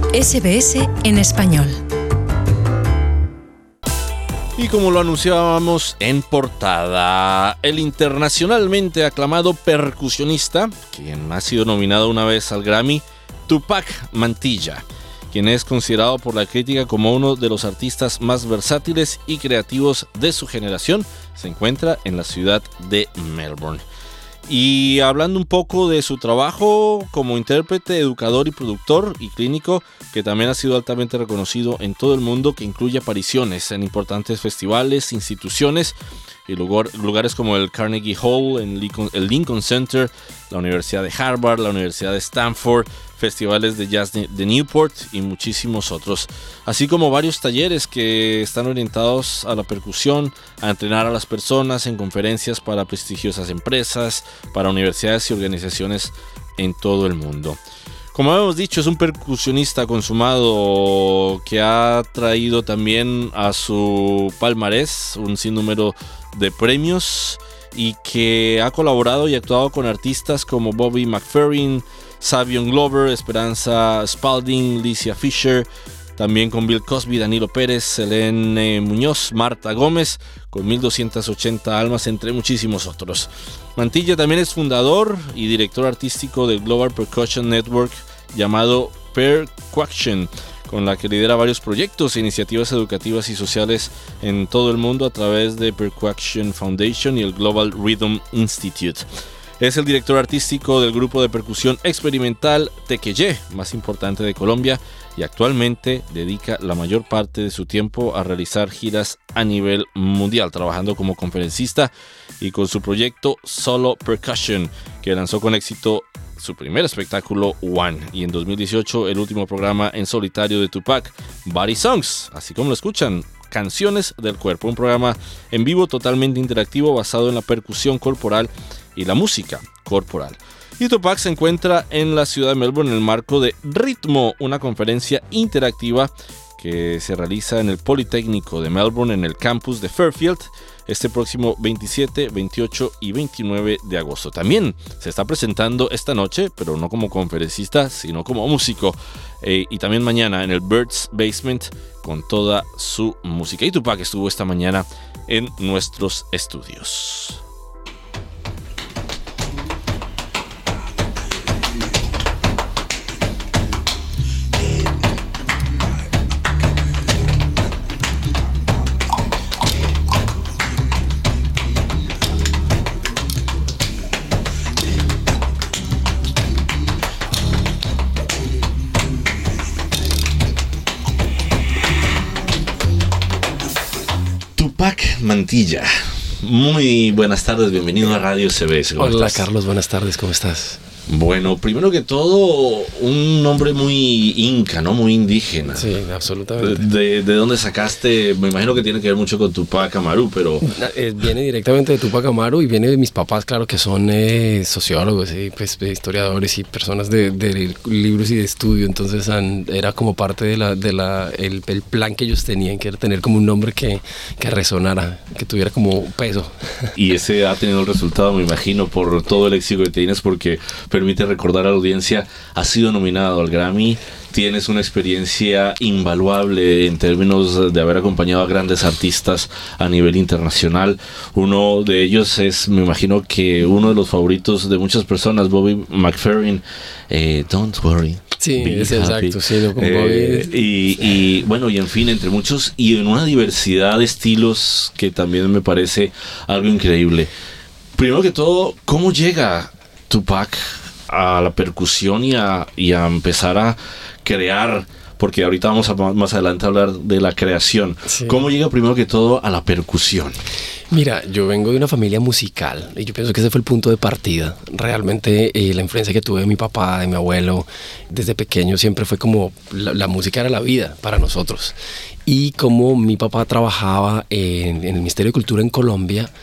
SBS en español. Y como lo anunciábamos en portada, el internacionalmente aclamado percusionista, quien ha sido nominado una vez al Grammy, Tupac Mantilla, quien es considerado por la crítica como uno de los artistas más versátiles y creativos de su generación, se encuentra en la ciudad de Melbourne. Y hablando un poco de su trabajo como intérprete, educador y productor y clínico, que también ha sido altamente reconocido en todo el mundo, que incluye apariciones en importantes festivales, instituciones y lugares como el Carnegie Hall, el Lincoln Center, la Universidad de Harvard, la Universidad de Stanford, festivales de jazz de Newport y muchísimos otros, así como varios talleres que están orientados a la percusión, a entrenar a las personas en conferencias para prestigiosas empresas, para universidades y organizaciones en todo el mundo. Como hemos dicho, es un percusionista consumado que ha traído también a su palmarés un sinnúmero de premios y que ha colaborado y actuado con artistas como Bobby McFerrin, Savion Glover, Esperanza Spalding, Licia Fisher, también con Bill Cosby, Danilo Pérez, Selene Muñoz, Marta Gómez, con 1280 almas, entre muchísimos otros. Mantilla también es fundador y director artístico del Global Percussion Network llamado Perquaction, con la que lidera varios proyectos e iniciativas educativas y sociales en todo el mundo a través de Perquaction Foundation y el Global Rhythm Institute. Es el director artístico del grupo de percusión experimental Tequeye, más importante de Colombia, y actualmente dedica la mayor parte de su tiempo a realizar giras a nivel mundial, trabajando como conferencista y con su proyecto Solo Percussion, que lanzó con éxito su primer espectáculo One, y en 2018 el último programa en solitario de Tupac, Body Songs, así como lo escuchan, Canciones del Cuerpo, un programa en vivo totalmente interactivo basado en la percusión corporal y la música corporal. Y Tupac se encuentra en la ciudad de Melbourne en el marco de Ritmo, una conferencia interactiva que se realiza en el Politécnico de Melbourne en el campus de Fairfield este próximo 27, 28 y 29 de agosto. También se está presentando esta noche, pero no como conferencista, sino como músico, y también mañana en el Birds Basement con toda su música. Y Tupac estuvo esta mañana en nuestros estudios. Tupac Mantilla, muy buenas tardes, bienvenido a Radio SBS. Hola Carlos, buenas tardes, ¿cómo estás? Bueno, primero que todo, un nombre muy inca, ¿no? Muy indígena. Sí, absolutamente. ¿De dónde sacaste? Me imagino que tiene que ver mucho con Tupac Amaru, pero... Viene directamente de Tupac Amaru y viene de mis papás, claro, que son sociólogos y pues, historiadores y personas de libros y de estudio. Entonces era como parte el plan que ellos tenían, que era tener como un nombre que resonara, que tuviera como peso. Y ese ha tenido el resultado, me imagino, por todo el éxito que tienes, porque permite recordar a la audiencia, has sido nominado al Grammy, tienes una experiencia invaluable en términos de haber acompañado a grandes artistas a nivel internacional. Uno de ellos es, me imagino que uno de los favoritos de muchas personas, Bobby McFerrin, Don't Worry. Sí, es exacto, sí, con Bobby. Y bueno, y en fin, entre muchos, y en una diversidad de estilos que también me parece algo increíble. Primero que todo, ¿cómo llega Tupac a la percusión y a empezar a crear? Porque ahorita vamos a más adelante a hablar de la creación. Sí. ¿Cómo llega primero que todo a la percusión? Mira, yo vengo de una familia musical y yo pienso que ese fue el punto de partida. Realmente la influencia que tuve de mi papá, de mi abuelo, desde pequeño siempre fue como la música era la vida para nosotros. Y como mi papá trabajaba en el Ministerio de Cultura en Colombia,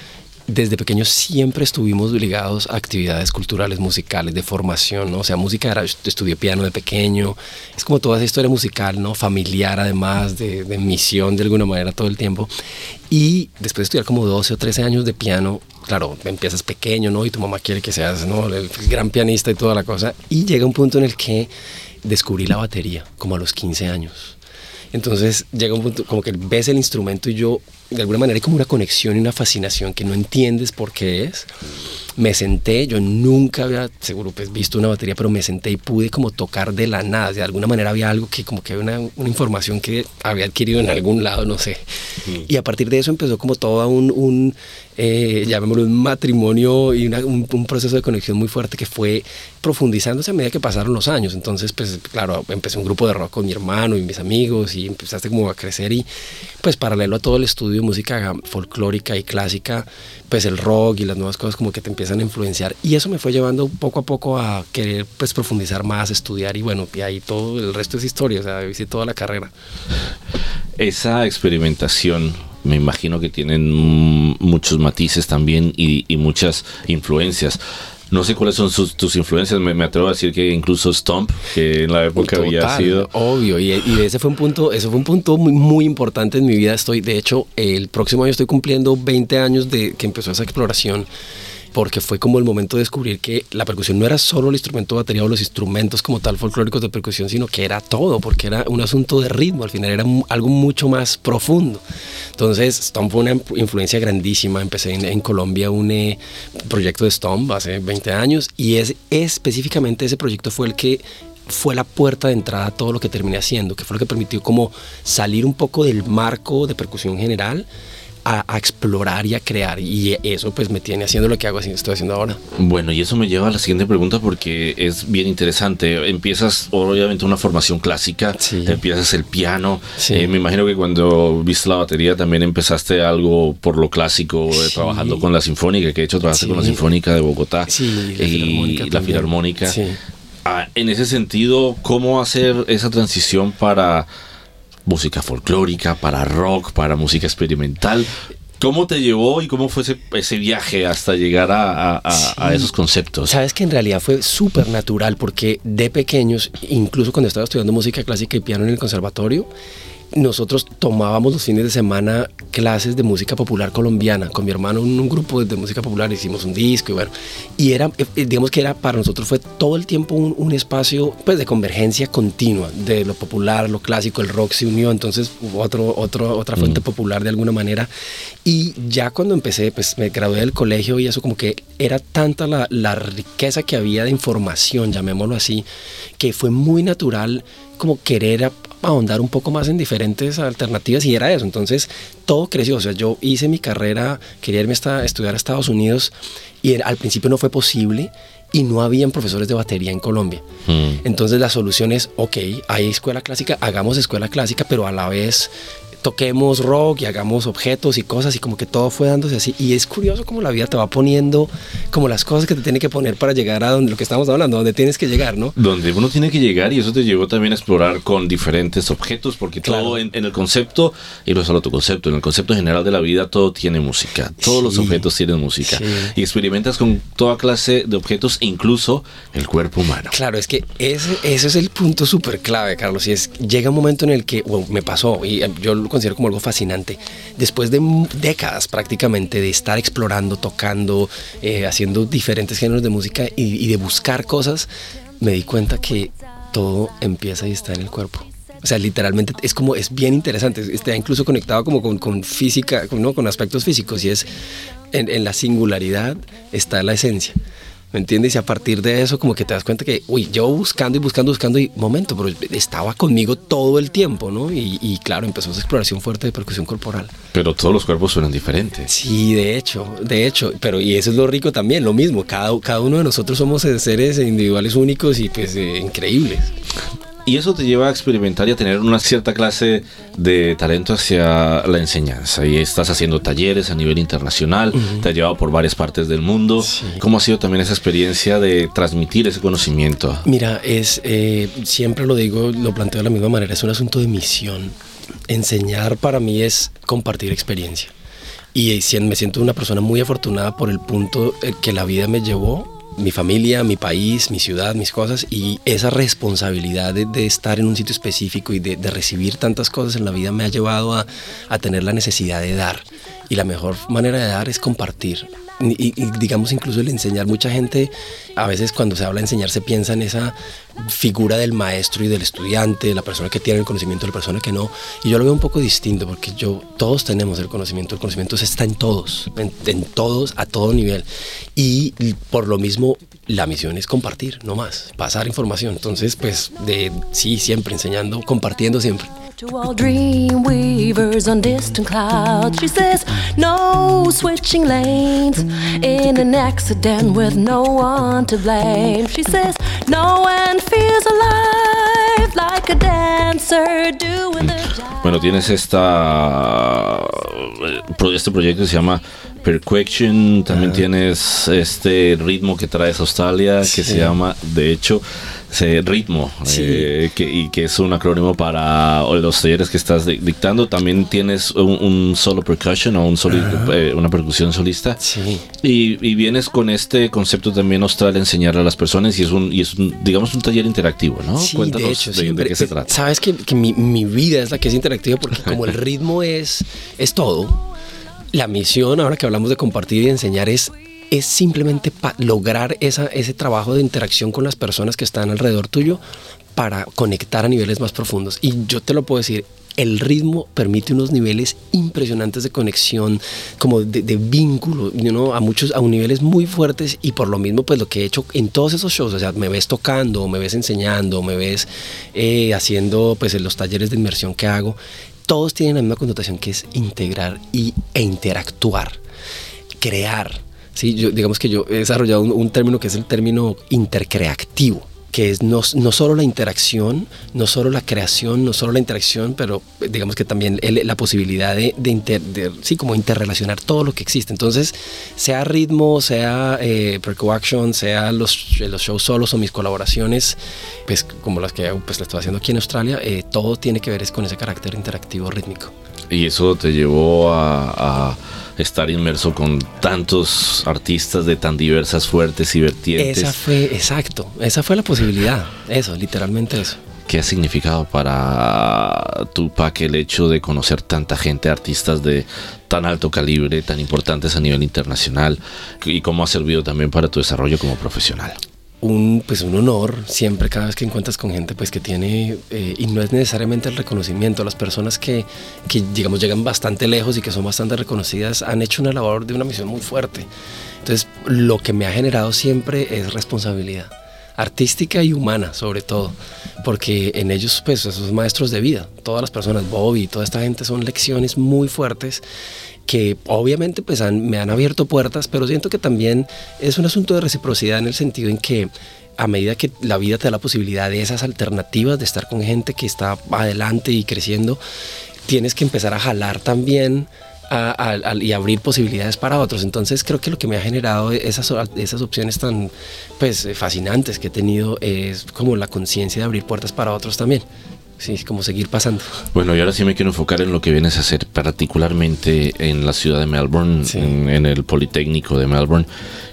desde pequeños siempre estuvimos ligados a actividades culturales, musicales, de formación, ¿no? O sea, música era, estudié piano de pequeño, es como toda esa historia musical, ¿no? Familiar además, de misión de alguna manera todo el tiempo. Y después de estudiar como 12 o 13 años de piano, claro, empiezas pequeño, ¿no? Y tu mamá quiere que seas, ¿no?, el gran pianista y toda la cosa. Y llega un punto en el que descubrí la batería, como a los 15 años. Entonces llega un punto como que ves el instrumento y yo, de alguna manera, hay como una conexión y una fascinación que no entiendes por qué es. Me senté, yo nunca había, seguro, pues, visto una batería, pero me senté y pude como tocar de la nada. De alguna manera había algo que como que una información que había adquirido en algún lado, no sé. Y a partir de eso empezó como todo llamémoslo un matrimonio y un proceso de conexión muy fuerte que fue profundizándose a medida que pasaron los años. Entonces, pues claro, empecé un grupo de rock con mi hermano y mis amigos y empezaste como a crecer y pues paralelo a todo el estudio de música folclórica y clásica, pues el rock y las nuevas cosas como que te empiezan a influenciar y eso me fue llevando poco a poco a querer pues profundizar más, estudiar y bueno, y ahí todo el resto es historia, o sea, hice toda la carrera. Esa experimentación me imagino que tienen muchos matices también y muchas influencias. No sé cuáles son tus influencias, me atrevo a decir que incluso Stomp, que en la época había sido... Obvio, y ese fue un punto muy, muy importante en mi vida. De hecho, el próximo año estoy cumpliendo 20 años de que empezó esa exploración, porque fue como el momento de descubrir que la percusión no era solo el instrumento de batería o los instrumentos como tal folclóricos de percusión, sino que era todo, porque era un asunto de ritmo, al final era algo mucho más profundo. Entonces, Stomp fue una influencia grandísima. Empecé en Colombia un proyecto de Stomp hace 20 años y específicamente ese proyecto fue el que fue la puerta de entrada a todo lo que terminé haciendo, que fue lo que permitió como salir un poco del marco de percusión general a explorar y a crear, y eso pues me tiene haciendo lo que estoy haciendo ahora. Bueno, y eso me lleva a la siguiente pregunta porque es bien interesante. Empiezas obviamente una formación clásica, sí. Empiezas el piano, sí. Me imagino que cuando viste la batería también empezaste algo por lo clásico, sí. Trabajando con la Sinfónica, que de hecho trabajaste, sí, con la Sinfónica de Bogotá, sí, y la Filarmónica. Sí. En ese sentido, ¿cómo hacer esa transición para música folclórica, para rock, para música experimental? ¿Cómo te llevó y cómo fue ese viaje hasta llegar a esos conceptos? Sabes que en realidad fue súper natural porque de pequeños, incluso cuando estaba estudiando música clásica y piano en el conservatorio, nosotros tomábamos los fines de semana clases de música popular colombiana con mi hermano en un grupo de música popular, hicimos un disco y bueno, y era, digamos que era para nosotros fue todo el tiempo un espacio pues de convergencia continua de lo popular, lo clásico, el rock se unió, entonces hubo otra fuente popular de alguna manera, y ya cuando empecé pues me gradué del colegio y eso como que era tanta la riqueza que había de información, llamémoslo así, que fue muy natural como querer ahondar un poco más en diferentes alternativas y era eso. Entonces todo creció, o sea, yo hice mi carrera, quería irme a estudiar a Estados Unidos y al principio no fue posible y no habían profesores de batería en Colombia. Entonces la solución es, ok, hay escuela clásica, hagamos escuela clásica, pero a la vez toquemos rock y hagamos objetos y cosas, y como que todo fue dándose así. Y es curioso cómo la vida te va poniendo como las cosas que te tiene que poner para llegar a donde lo que estamos hablando, donde tienes que llegar, ¿no? Donde uno tiene que llegar, y eso te llevó también a explorar con diferentes objetos, porque claro, todo en el concepto, y no solo tu concepto, en el concepto general de la vida todo tiene música, todos los objetos tienen música, y experimentas con toda clase de objetos, incluso el cuerpo humano. Claro, es que ese es el punto súper clave, Carlos, y llega un momento en el que, bueno, me pasó, y yo lo considero como algo fascinante, después de décadas prácticamente de estar explorando, tocando, haciendo diferentes géneros de música y de buscar cosas, me di cuenta que todo empieza y está en el cuerpo. O sea, literalmente es bien interesante, está incluso conectado como con física, ¿no? Con aspectos físicos, y es en la singularidad está la esencia. ¿Me entiendes? Y a partir de eso como que te das cuenta que, yo buscando y momento, pero estaba conmigo todo el tiempo, ¿no? Y claro, empezó esa exploración fuerte de percusión corporal. Pero todos los cuerpos suenan diferentes. Sí, de hecho, pero y eso es lo rico también, lo mismo, cada uno de nosotros somos seres individuales únicos y pues increíbles. Y eso te lleva a experimentar y a tener una cierta clase de talento hacia la enseñanza. Y estás haciendo talleres a nivel internacional, te ha llevado por varias partes del mundo. Sí. ¿Cómo ha sido también esa experiencia de transmitir ese conocimiento? Mira, siempre lo digo, lo planteo de la misma manera, es un asunto de misión. Enseñar para mí es compartir experiencia. Y me siento una persona muy afortunada por el punto que la vida me llevó, mi familia, mi país, mi ciudad, mis cosas, y esa responsabilidad de estar en un sitio específico y de recibir tantas cosas en la vida me ha llevado a tener la necesidad de dar. Y la mejor manera de dar es compartir. Y digamos incluso el enseñar. Mucha gente a veces cuando se habla de enseñar se piensa en esa figura del maestro y del estudiante, de la persona que tiene el conocimiento, de la persona que no, y yo lo veo un poco distinto porque todos tenemos el conocimiento está en todos, en todos, a todo nivel, y por lo mismo la misión es compartir, no más, pasar información. Entonces pues sí, siempre enseñando, compartiendo siempre. To all dream weavers on distant clouds, she says, no switching lanes in an accident with no one to blame. She says, no one feels alive like a dancer doing the jive. Bueno, tienes este proyecto que se llama Perquaction, también tienes este ritmo que traes a Australia, que se llama, de hecho, Ritmo, que es un acrónimo para los talleres que estás dictando. También tienes un solo percussion o una percusión solista. Sí. Y vienes con este concepto también austral, enseñarle a las personas, y es un digamos un taller interactivo, ¿no? Sí, Cuéntanos de hecho, de qué se trata. Sabes que mi vida es la que es interactiva, porque como el ritmo es todo, la misión, ahora que hablamos de compartir y de enseñar, es simplemente lograr ese trabajo de interacción con las personas que están alrededor tuyo para conectar a niveles más profundos. Y yo te lo puedo decir, el ritmo permite unos niveles impresionantes de conexión, como de vínculo, a niveles muy fuertes. Y por lo mismo, pues lo que he hecho en todos esos shows, o sea, me ves tocando, me ves enseñando, me ves haciendo pues en los talleres de inmersión que hago, todos tienen la misma connotación, que es integrar e interactuar, crear. Sí, digamos que yo he desarrollado un término que es el término intercreativo, que es no solo la interacción, no solo la creación, no solo la interacción, pero digamos que también la posibilidad de como interrelacionar todo lo que existe. Entonces, sea ritmo, sea percussion, sea los shows solos o mis colaboraciones, pues como las que pues, le estoy haciendo aquí en Australia, todo tiene que ver con ese carácter interactivo rítmico. Y eso te llevó a estar inmerso con tantos artistas de tan diversas, fuertes y vertientes. Esa fue la posibilidad, literalmente eso. ¿Qué ha significado para Tupac el hecho de conocer tanta gente, artistas de tan alto calibre, tan importantes a nivel internacional, y cómo ha servido también para tu desarrollo como profesional? Un honor siempre, cada vez que encuentras con gente pues que tiene, y no es necesariamente el reconocimiento, las personas que digamos llegan bastante lejos y que son bastante reconocidas han hecho una labor de una misión muy fuerte. Entonces lo que me ha generado siempre es responsabilidad artística y humana, sobre todo, porque en ellos pues esos maestros de vida, todas las personas, Bobby, toda esta gente, son lecciones muy fuertes que obviamente pues me han abierto puertas, pero siento que también es un asunto de reciprocidad, en el sentido en que a medida que la vida te da la posibilidad de esas alternativas, de estar con gente que está adelante y creciendo, tienes que empezar a jalar también y abrir posibilidades para otros. Entonces creo que lo que me ha generado esas opciones tan pues fascinantes que he tenido es como la conciencia de abrir puertas para otros también. Sí, como seguir pasando. Bueno, y ahora sí me quiero enfocar en lo que vienes a hacer, particularmente en la ciudad de Melbourne, sí. en el Politécnico de Melbourne,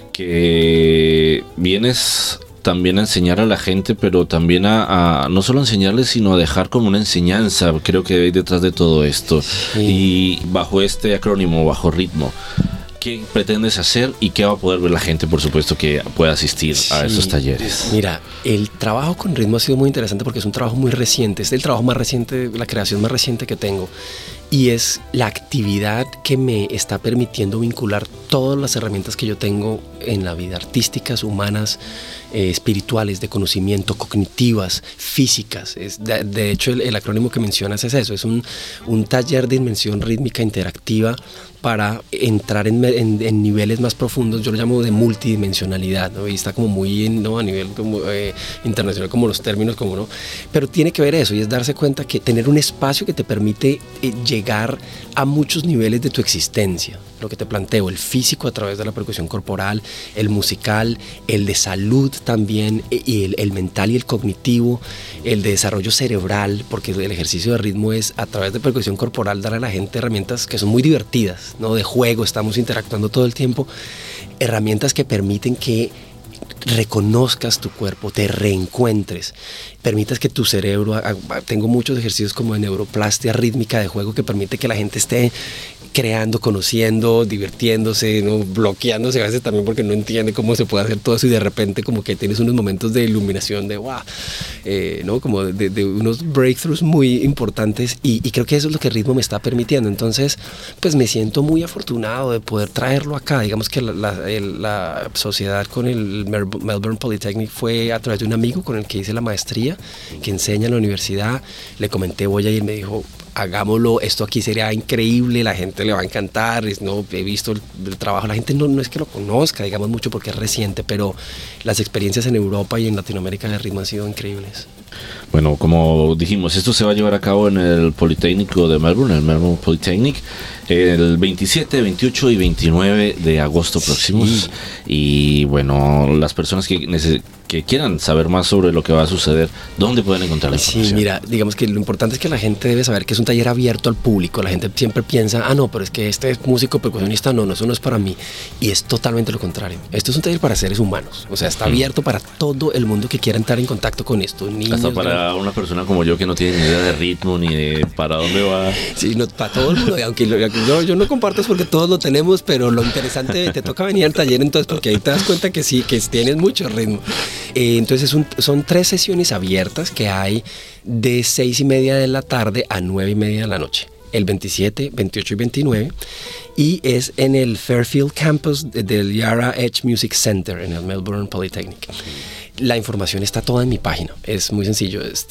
que vienes también a enseñar a la gente, pero también a no solo enseñarles, sino a dejar como una enseñanza, creo que hay detrás de todo esto. Sí. Y bajo este acrónimo, bajo Ritmo, ¿qué pretendes hacer y qué va a poder ver la gente, por supuesto, que pueda asistir a esos talleres? Mira, el trabajo con Ritmo ha sido muy interesante porque es un trabajo muy reciente, es el trabajo más reciente, la creación más reciente que tengo, y es la actividad que me está permitiendo vincular todas las herramientas que yo tengo en la vida, artísticas, humanas, espirituales, de conocimiento, cognitivas, físicas. De hecho, el acrónimo que mencionas es eso, es un taller de inmersión rítmica interactiva para entrar en niveles más profundos. Yo lo llamo de multidimensionalidad, ¿no? Y está como muy ¿no? a nivel como, internacional, como los términos, como no, pero tiene que ver eso, y es darse cuenta que tener un espacio que te permite llegar llegar a muchos niveles de tu existencia. Lo que te planteo, el físico a través de la percusión corporal, el musical, el de salud también, y el mental y el cognitivo, el de desarrollo cerebral, porque el ejercicio de ritmo es a través de percusión corporal dar a la gente herramientas que son muy divertidas, ¿no? De juego, estamos interactuando todo el tiempo, herramientas que permiten que reconozcas tu cuerpo, te reencuentres, permitas que tu cerebro, tengo muchos ejercicios como de neuroplastia rítmica de juego que permite que la gente esté creando, conociendo, divirtiéndose, ¿no? Bloqueándose a veces también porque no entiende cómo se puede hacer todo eso y de repente como que tienes unos momentos de iluminación de wow, ¿no? Como de unos breakthroughs muy importantes y creo que eso es lo que el ritmo me está permitiendo. Entonces pues me siento muy afortunado de poder traerlo acá. Digamos que la sociedad con el Melbourne Polytechnic fue a través de un amigo con el que hice la maestría, que enseña en la universidad. Le comenté voy a ir, me dijo hagámoslo, esto aquí sería increíble, la gente le va a encantar, ¿no? He visto el trabajo, la gente no es que lo conozca, digamos mucho porque es reciente, pero las experiencias en Europa y en Latinoamérica de ritmo han sido increíbles. Bueno, como dijimos, esto se va a llevar a cabo en el Politécnico de Melbourne, el Melbourne Polytechnic, el 27, 28 y 29 de agosto próximos. Sí. Y bueno, las personas que quieran saber más sobre lo que va a suceder, ¿dónde pueden encontrar la información? Sí, mira, digamos que lo importante es que la gente debe saber que es un taller abierto al público. La gente siempre piensa, no, pero es que este es músico percusionista, no, eso no es para mí. Y es totalmente lo contrario. Esto es un taller para seres humanos, o sea, está abierto para todo el mundo que quiera entrar en contacto con esto. Niños, hasta para una persona como yo que no tiene ni idea de ritmo ni de para dónde va. Sí, no, para todo el mundo, aunque yo no comparto es porque todos lo tenemos, pero lo interesante, te toca venir al taller entonces porque ahí te das cuenta que sí, que tienes mucho ritmo. Entonces son 3 sesiones abiertas que hay de 6:30 de la tarde a 9:30 de la noche. El 27, 28 y 29. Y es en el Fairfield Campus del Yarra Edge Music Center en el Melbourne Polytechnic. La información está toda en mi página. Es muy sencillo. Es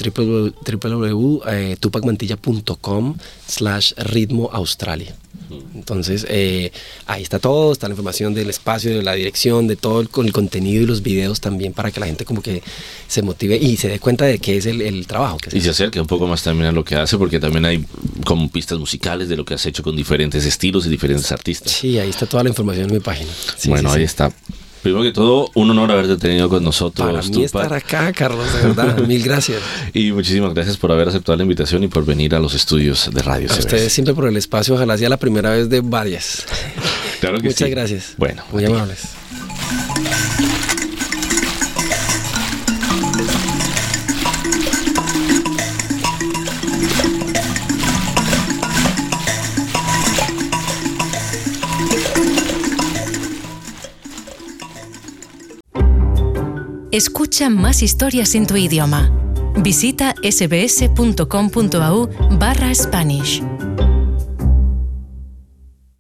www.tupacmantilla.com/ritmoaustralia. Entonces ahí está todo, está la información del espacio, de la dirección, de todo el contenido y los videos también para que la gente como que se motive y se dé cuenta de qué es el trabajo que y se acerque un poco más también a lo que hace, porque también hay como pistas musicales de lo que has hecho con diferentes estilos y diferentes artistas. Sí, ahí está toda la información en mi página. Sí, bueno, ahí está. Primero que todo, un honor haberte tenido con nosotros. Para mí estar acá, Carlos, de verdad, mil gracias. Y muchísimas gracias por haber aceptado la invitación y por venir a los estudios de Radio CBS. A ustedes siempre por el espacio, ojalá sea la primera vez de varias. Claro que Muchas sí. gracias. Bueno, muy amables. Escucha más historias en tu idioma. Visita sbs.com.au/Spanish.